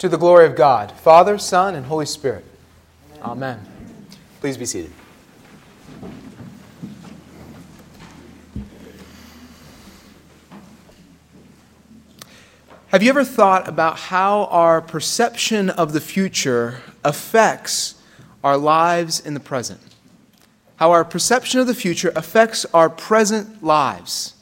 To the glory of God, Father, Son, and Holy Spirit. Amen. Please be seated. Have you ever thought about how our perception of the future affects our lives in the present? How our perception of the future affects our present lives?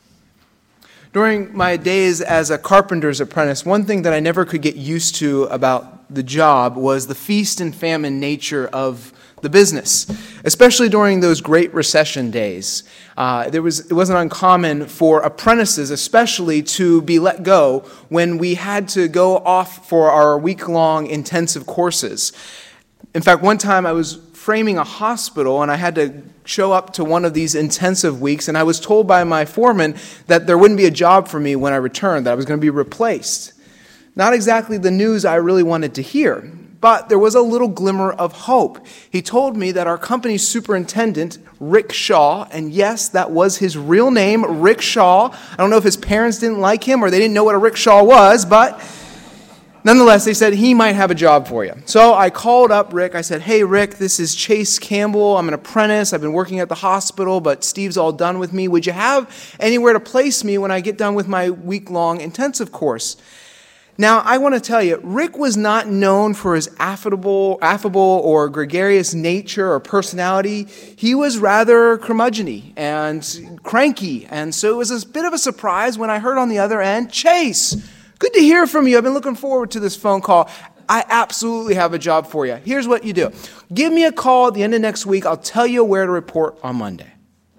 During my days as a carpenter's apprentice, one thing that I never could get used to about the job was the feast and famine nature of the business, especially during those Great Recession days. It wasn't uncommon for apprentices especially to be let go when we had to go off for our week-long intensive courses. In fact, one time I was framing a hospital and I had to show up to one of these intensive weeks, and I was told by my foreman that there wouldn't be a job for me when I returned, that I was going to be replaced. Not exactly the news I really wanted to hear, but there was a little glimmer of hope. He told me that our company's superintendent, Rick Shaw, and yes, that was his real name, Rick Shaw. I don't know if his parents didn't like him or they didn't know what a rickshaw was, but nonetheless, they said he might have a job for you. So I called up Rick. I said, "Hey, Rick, this is Chase Campbell. I'm an apprentice. I've been working at the hospital, but Steve's all done with me. Would you have anywhere to place me when I get done with my week-long intensive course?" Now, I want to tell you, Rick was not known for his affable or gregarious nature or personality. He was rather curmudgeon-y and cranky, and so it was a bit of a surprise when I heard on the other end, "Chase, good to hear from you. I've been looking forward to this phone call. I absolutely have a job for you. Here's what you do. Give me a call at the end of next week. I'll tell you where to report on Monday."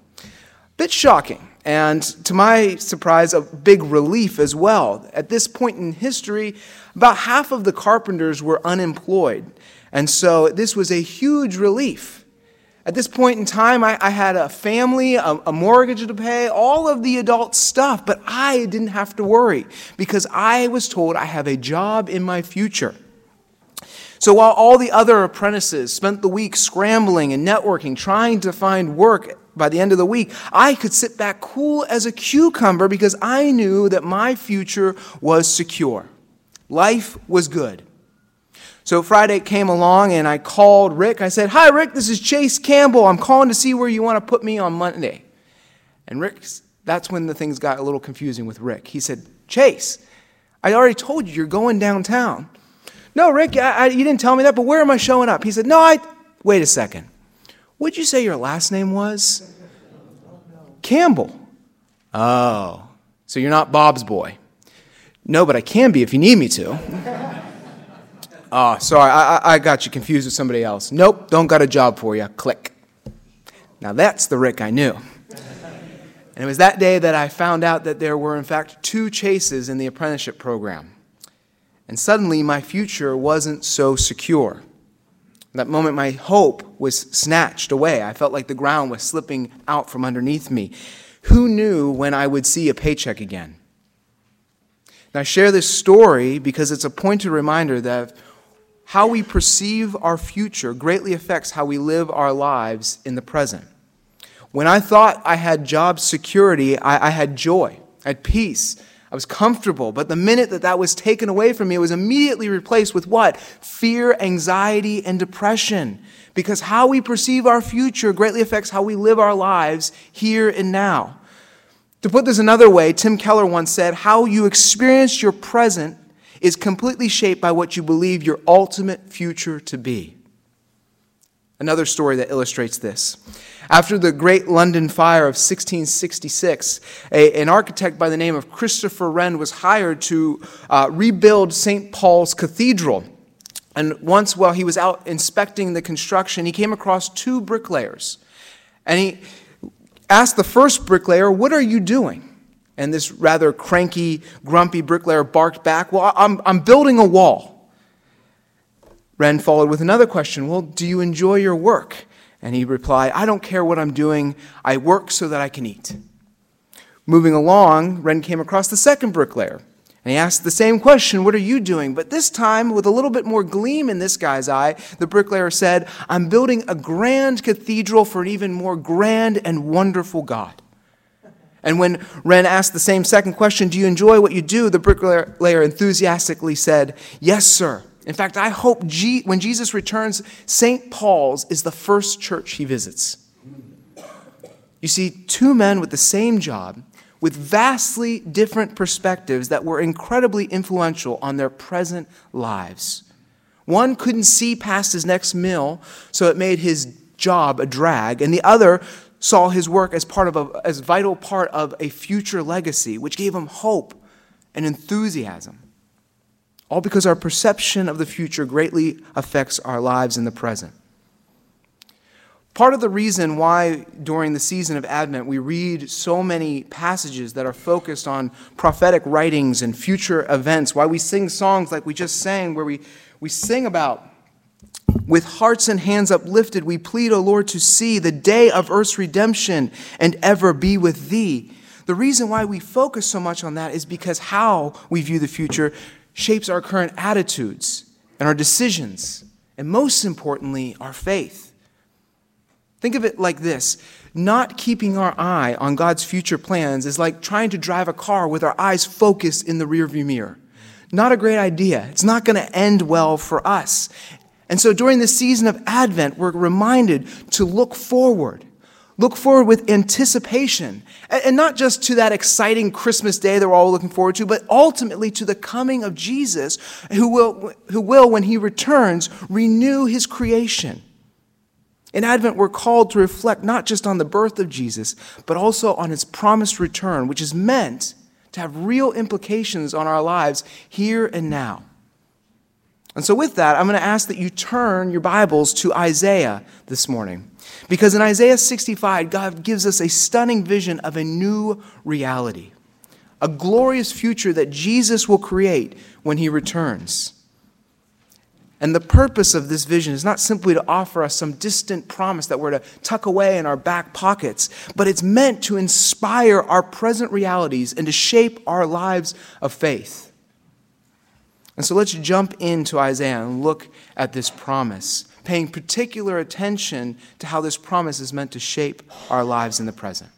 Bit shocking, and to my surprise, a big relief as well. At this point in history, about half of the carpenters were unemployed, and so this was a huge relief. At this point in time, I had a family, a mortgage to pay, all of the adult stuff, but I didn't have to worry because I was told I have a job in my future. So while all the other apprentices spent the week scrambling and networking, trying to find work by the end of the week, I could sit back cool as a cucumber because I knew that my future was secure. Life was good. So Friday came along and I called Rick. I said, "Hi, Rick, this is Chase Campbell. I'm calling to see where you want to put me on Monday." And Rick, that's when the things got a little confusing with Rick. He said, "Chase, I already told you you're going downtown." "No, Rick, you didn't tell me that, but where am I showing up?" He said, "Wait a second. What'd you say your last name was?" "Campbell." "Oh, so you're not Bob's boy." "No, but I can be if you need me to." "Oh, sorry, I got you confused with somebody else." "Nope, don't got a job for you." Click. Now that's the Rick I knew. And it was that day that I found out that there were, in fact, 2 Chases in the apprenticeship program. And suddenly my future wasn't so secure. In that moment, my hope was snatched away. I felt like the ground was slipping out from underneath me. Who knew when I would see a paycheck again? Now, I share this story because it's a pointed reminder that how we perceive our future greatly affects how we live our lives in the present. When I thought I had job security, I had joy, I had peace, I was comfortable. But the minute that was taken away from me, it was immediately replaced with what? Fear, anxiety, and depression. Because how we perceive our future greatly affects how we live our lives here and now. To put this another way, Tim Keller once said, "How you experience your present is completely shaped by what you believe your ultimate future to be." Another story that illustrates this. After the Great London Fire of 1666, an architect by the name of Christopher Wren was hired to rebuild St. Paul's Cathedral. And once while he was out inspecting the construction, he came across 2 bricklayers. And he asked the first bricklayer, "What are you doing?" And this rather cranky, grumpy bricklayer barked back, "Well, I'm building a wall." Wren followed with another question, "Well, do you enjoy your work?" And he replied, "I don't care what I'm doing. I work so that I can eat." Moving along, Wren came across the second bricklayer. And he asked the same question, "What are you doing?" But this time, with a little bit more gleam in this guy's eye, the bricklayer said, "I'm building a grand cathedral for an even more grand and wonderful God." And when Wren asked the same second question, do you enjoy what you do? The bricklayer enthusiastically said, yes, sir. In fact, I hope when Jesus returns, St. Paul's is the first church he visits. You see, two men with the same job, with vastly different perspectives that were incredibly influential on their present lives. One couldn't see past his next meal, so it made his job a drag, and the other saw his work as as vital part of a future legacy, which gave him hope and enthusiasm. All because our perception of the future greatly affects our lives in the present. Part of the reason why during the season of Advent we read so many passages that are focused on prophetic writings and future events, why we sing songs like we just sang, where we sing about, with hearts and hands uplifted, we plead, O Lord, to see the day of earth's redemption and ever be with thee. The reason why we focus so much on that is because how we view the future shapes our current attitudes and our decisions, and most importantly, our faith. Think of it like this. Not keeping our eye on God's future plans is like trying to drive a car with our eyes focused in the rearview mirror. Not a great idea. It's not going to end well for us. And so during the season of Advent, we're reminded to look forward. Look forward with anticipation. And not just to that exciting Christmas day that we're all looking forward to, but ultimately to the coming of Jesus, who will, when he returns, renew his creation. In Advent, we're called to reflect not just on the birth of Jesus, but also on his promised return, which is meant to have real implications on our lives here and now. And so with that, I'm going to ask that you turn your Bibles to Isaiah this morning. Because in Isaiah 65, God gives us a stunning vision of a new reality, a glorious future that Jesus will create when he returns. And the purpose of this vision is not simply to offer us some distant promise that we're to tuck away in our back pockets, but it's meant to inspire our present realities and to shape our lives of faith. And so let's jump into Isaiah and look at this promise, paying particular attention to how this promise is meant to shape our lives in the present.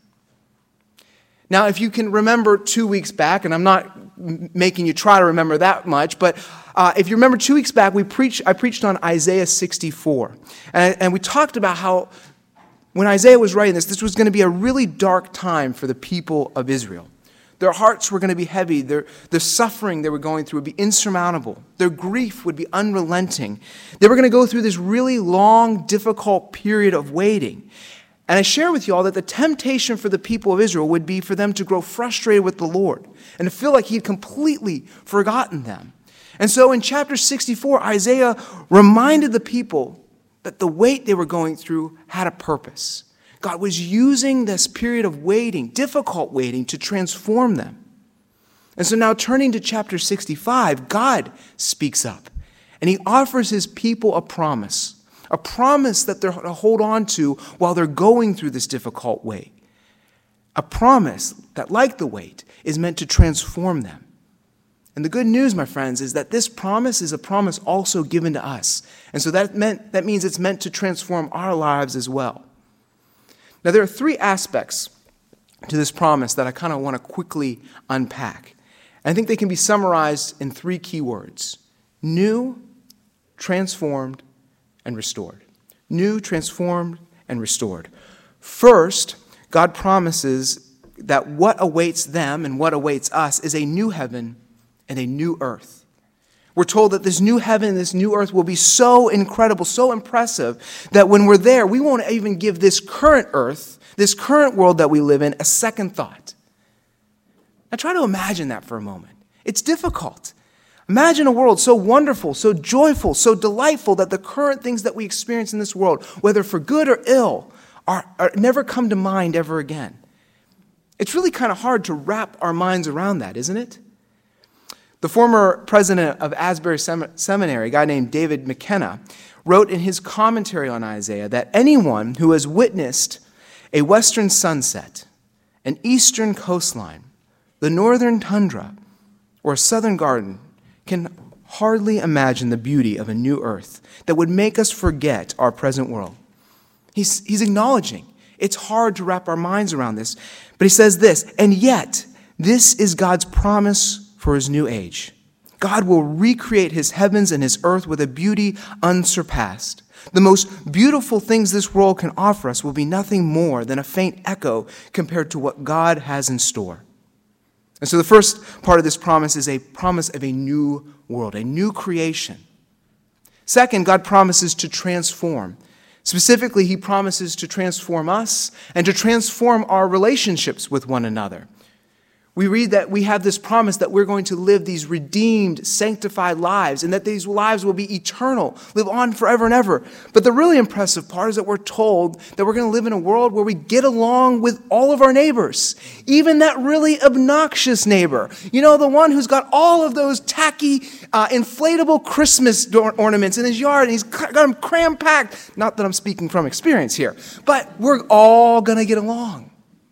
Now, if you can remember 2 weeks back, and I'm not making you try to remember that much, but if you remember 2 weeks back, I preached on Isaiah 64. And we talked about how when Isaiah was writing this was going to be a really dark time for the people of Israel. Their hearts were going to be heavy. The suffering they were going through would be insurmountable. Their grief would be unrelenting. They were going to go through this really long, difficult period of waiting. And I share with you all that the temptation for the people of Israel would be for them to grow frustrated with the Lord and to feel like he had completely forgotten them. And so in chapter 64, Isaiah reminded the people that the wait they were going through had a purpose. God was using this period of waiting, difficult waiting, to transform them. And so now turning to chapter 65, God speaks up and he offers his people a promise that they're to hold on to while they're going through this difficult wait. A promise that, like the wait, is meant to transform them. And the good news, my friends, is that this promise is a promise also given to us. And so that means it's meant to transform our lives as well. Now, there are three aspects to this promise that I kind of want to quickly unpack. And I think they can be summarized in three key words: new, transformed, and restored. New, transformed, and restored. First, God promises that what awaits them and what awaits us is a new heaven and a new earth. We're told that this new heaven and this new earth will be so incredible, so impressive, that when we're there, we won't even give this current earth, this current world that we live in, a second thought. Now try to imagine that for a moment. It's difficult. Imagine a world so wonderful, so joyful, so delightful that the current things that we experience in this world, whether for good or ill, are never come to mind ever again. It's really kind of hard to wrap our minds around that, isn't it? The former president of Asbury Seminary, a guy named David McKenna, wrote in his commentary on Isaiah that anyone who has witnessed a western sunset, an eastern coastline, the northern tundra, or a southern garden can hardly imagine the beauty of a new earth that would make us forget our present world. He's acknowledging It's hard to wrap our minds around this. But he says this, and yet, this is God's promise for his new age. God will recreate his heavens and his earth with a beauty unsurpassed. The most beautiful things this world can offer us will be nothing more than a faint echo compared to what God has in store. And so the first part of this promise is a promise of a new world, a new creation. Second, God promises to transform. Specifically, he promises to transform us and to transform our relationships with one another. We read that we have this promise that we're going to live these redeemed, sanctified lives, and that these lives will be eternal, live on forever and ever. But the really impressive part is that we're told that we're going to live in a world where we get along with all of our neighbors, even that really obnoxious neighbor. You know, the one who's got all of those tacky, inflatable Christmas ornaments in his yard, and he's got them cram-packed. Not that I'm speaking from experience here, but we're all going to get along.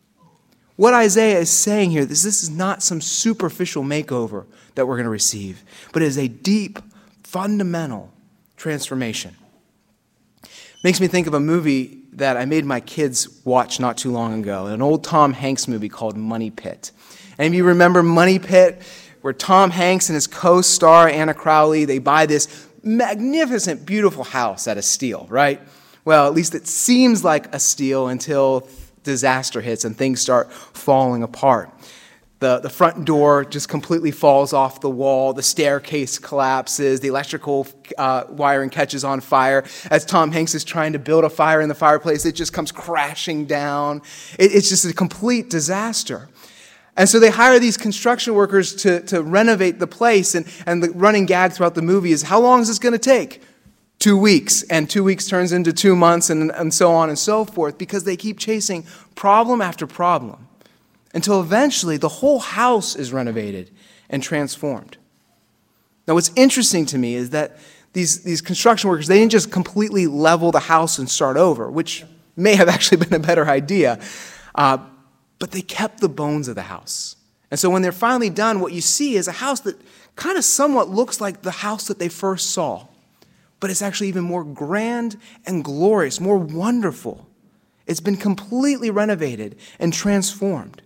What Isaiah is saying here is this is not some superficial makeover that we're going to receive, but it is a deep, fundamental transformation. Makes me think of a movie that I made my kids watch not too long ago, an old Tom Hanks movie called Money Pit. And if you remember Money Pit, where Tom Hanks and his co-star Anna Crowley, they buy this magnificent, beautiful house at a steal, right? Well, at least it seems like a steal until disaster hits and things start falling apart. The front door just completely falls off the wall. The staircase collapses. The electrical wiring catches on fire. As Tom Hanks is trying to build a fire in the fireplace, it just comes crashing down. It's just a complete disaster. And so they hire these construction workers to renovate the place. And the running gag throughout the movie is, how long is this going to take? 2 weeks, and 2 weeks turns into 2 months, and so on and so forth, because they keep chasing problem after problem until eventually the whole house is renovated and transformed. Now, what's interesting to me is that these construction workers, they didn't just completely level the house and start over, which may have actually been a better idea, but they kept the bones of the house. And so when they're finally done, what you see is a house that kind of somewhat looks like the house that they first saw. But it's actually even more grand and glorious, more wonderful. It's been completely renovated and transformed.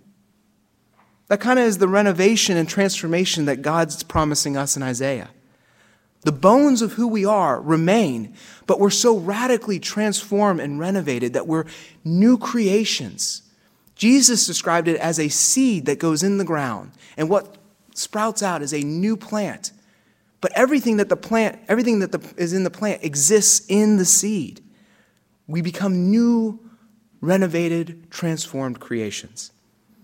That kind of is the renovation and transformation that God's promising us in Isaiah. The bones of who we are remain, but we're so radically transformed and renovated that we're new creations. Jesus described it as a seed that goes in the ground, and what sprouts out is a new plant. But everything that is in the plant exists in the seed. We become new, renovated, transformed creations.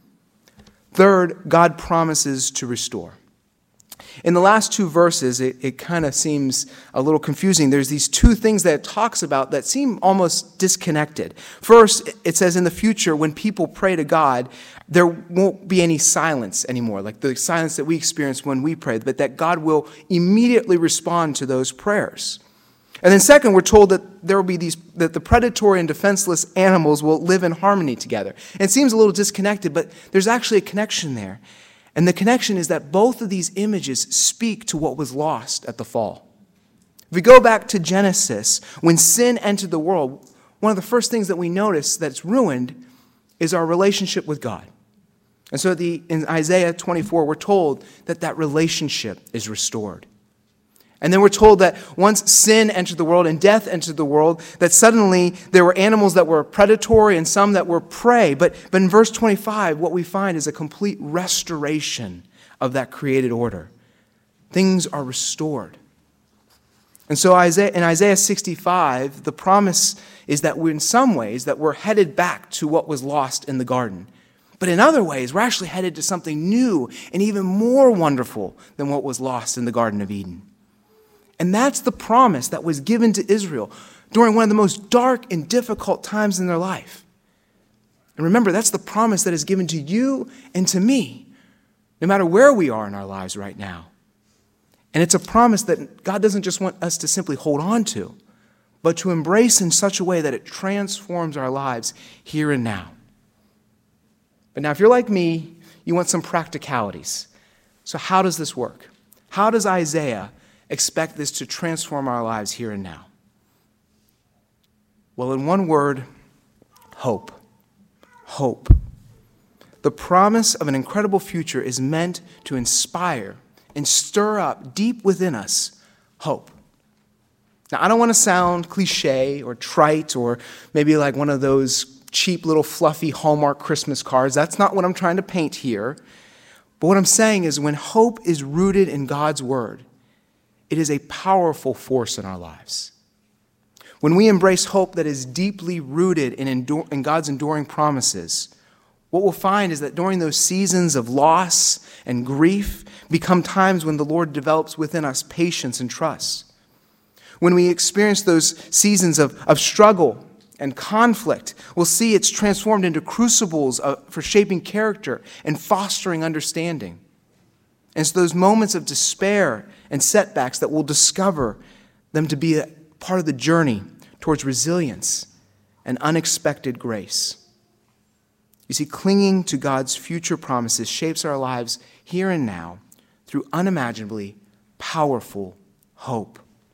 Third, God promises to restore. In the last two verses, it kind of seems a little confusing. There's these two things that it talks about that seem almost disconnected. First, it says in the future, when people pray to God, there won't be any silence anymore, like the silence that we experience when we pray, but that God will immediately respond to those prayers. And then second, we're told that there will be that the predatory and defenseless animals will live in harmony together. And it seems a little disconnected, but there's actually a connection there. And the connection is that both of these images speak to what was lost at the fall. If we go back to Genesis, when sin entered the world, one of the first things that we notice that's ruined is our relationship with God. And so in Isaiah 24, we're told that relationship is restored. And then we're told that once sin entered the world and death entered the world, that suddenly there were animals that were predatory and some that were prey. But in verse 25, what we find is a complete restoration of that created order. Things are restored. And so in Isaiah 65, the promise is that in some ways that we're headed back to what was lost in the garden. But in other ways, we're actually headed to something new and even more wonderful than what was lost in the Garden of Eden. And that's the promise that was given to Israel during one of the most dark and difficult times in their life. And remember, that's the promise that is given to you and to me, no matter where we are in our lives right now. And it's a promise that God doesn't just want us to simply hold on to, but to embrace in such a way that it transforms our lives here and now. But now, if you're like me, you want some practicalities. So how does this work? How does Isaiah expect this to transform our lives here and now? Well, in one word, hope. hope. The promise of an incredible future is meant to inspire and stir up deep within us hope. Now, I don't want to sound cliche or trite or maybe like one of those cheap little fluffy Hallmark Christmas cards. That's not what I'm trying to paint here. But what I'm saying is when hope is rooted in God's word, it is a powerful force in our lives. When we embrace hope that is deeply rooted in God's enduring promises, what we'll find is that during those seasons of loss and grief become times when the Lord develops within us patience and trust. When we experience those seasons of struggle and conflict, we'll see it's transformed into crucibles for shaping character and fostering understanding. And it's those moments of despair and setbacks that we'll discover them to be a part of the journey towards resilience and unexpected grace. You see, clinging to God's future promises shapes our lives here and now through unimaginably powerful hope.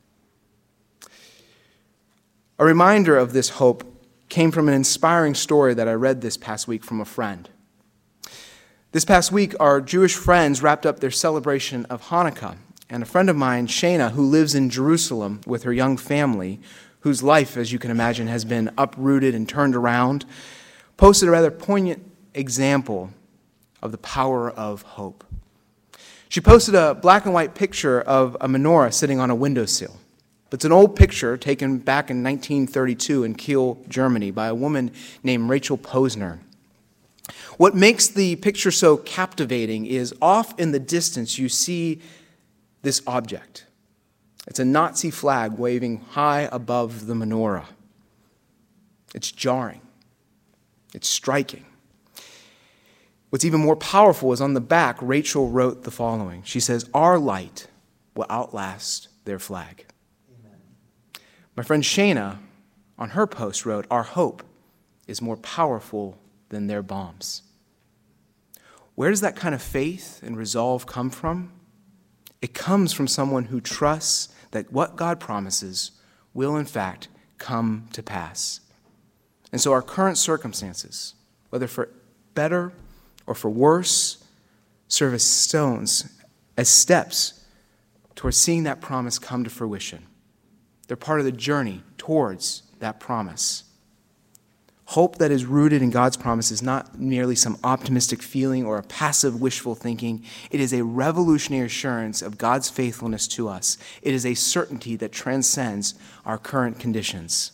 A reminder of this hope came from an inspiring story that I read this past week from a friend. This past week, our Jewish friends wrapped up their celebration of Hanukkah, and a friend of mine, Shana, who lives in Jerusalem with her young family, whose life, as you can imagine, has been uprooted and turned around, posted a rather poignant example of the power of hope. She posted a black and white picture of a menorah sitting on a windowsill. It's an old picture taken back in 1932 in Kiel, Germany, by a woman named Rachel Posner. What makes the picture so captivating is off in the distance you see this object. It's a Nazi flag waving high above the menorah. It's jarring. It's striking. What's even more powerful is on the back, Rachel wrote the following. She says, "Our light will outlast their flag." Amen. My friend Shana, on her post, wrote, "Our hope is more powerful than their bombs." Where does that kind of faith and resolve come from? It comes from someone who trusts that what God promises will, in fact, come to pass. And so our current circumstances, whether for better or for worse, serve as stones, as steps towards seeing that promise come to fruition. They're part of the journey towards that promise. Hope that is rooted in God's promise is not merely some optimistic feeling or a passive wishful thinking. It is a revolutionary assurance of God's faithfulness to us. It is a certainty that transcends our current conditions.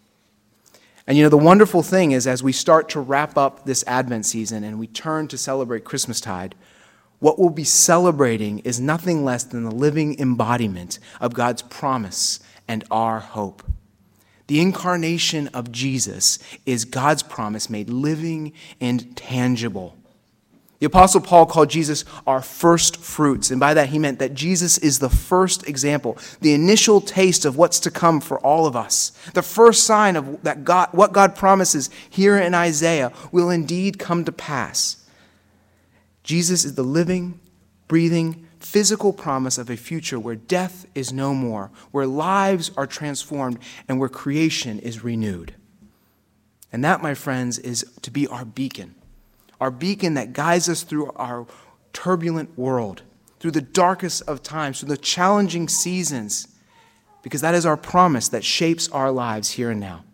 And the wonderful thing is, as we start to wrap up this Advent season and we turn to celebrate Christmastide, what we'll be celebrating is nothing less than the living embodiment of God's promise and our hope. The incarnation of Jesus is God's promise made living and tangible. The Apostle Paul called Jesus our first fruits, and by that he meant that Jesus is the first example, the initial taste of what's to come for all of us, the first sign of that what God promises here in Isaiah will indeed come to pass. Jesus is the living, breathing, physical promise of a future where death is no more, where lives are transformed, and where creation is renewed. And that, my friends, is to be our beacon that guides us through our turbulent world, through the darkest of times, through the challenging seasons, because that is our promise that shapes our lives here and now.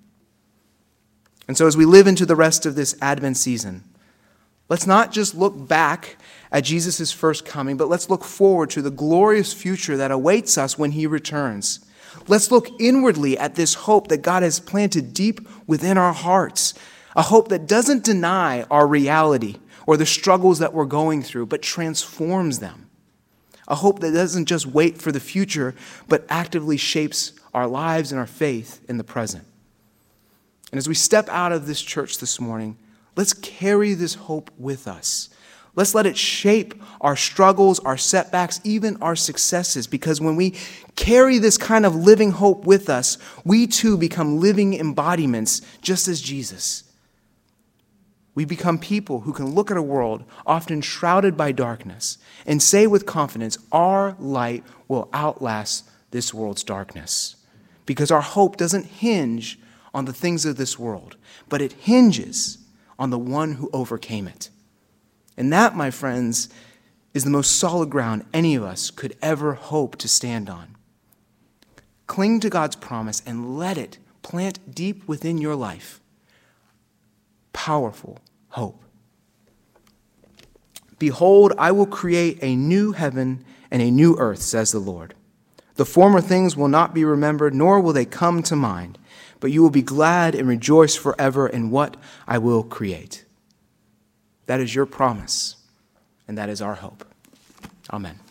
And so as we live into the rest of this Advent season, let's not just look back at Jesus' first coming, but let's look forward to the glorious future that awaits us when he returns. Let's look inwardly at this hope that God has planted deep within our hearts, a hope that doesn't deny our reality or the struggles that we're going through, but transforms them. A hope that doesn't just wait for the future, but actively shapes our lives and our faith in the present. And as we step out of this church this morning, let's carry this hope with us. Let's let it shape our struggles, our setbacks, even our successes, because when we carry this kind of living hope with us, we too become living embodiments just as Jesus. We become people who can look at a world often shrouded by darkness and say with confidence, our light will outlast this world's darkness. Because our hope doesn't hinge on the things of this world, but it hinges on the one who overcame it. And that, my friends, is the most solid ground any of us could ever hope to stand on. Cling to God's promise and let it plant deep within your life powerful hope. Behold, I will create a new heaven and a new earth, says the Lord. The former things will not be remembered, nor will they come to mind, but you will be glad and rejoice forever in what I will create. That is your promise, and that is our hope. Amen.